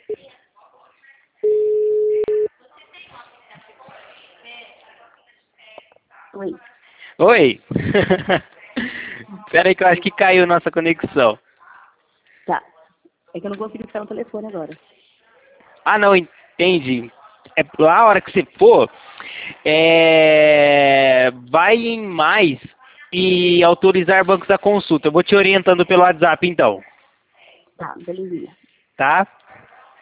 Oi. Oi. Espera aí que eu acho que caiu nossa conexão. Tá. É que eu não consigo ficar no telefone agora. Ah, não, entendi. É a hora que você for, vai em mais e autorizar bancos da consulta. Eu vou te orientando pelo WhatsApp, então. Tá, belezinha. Tá?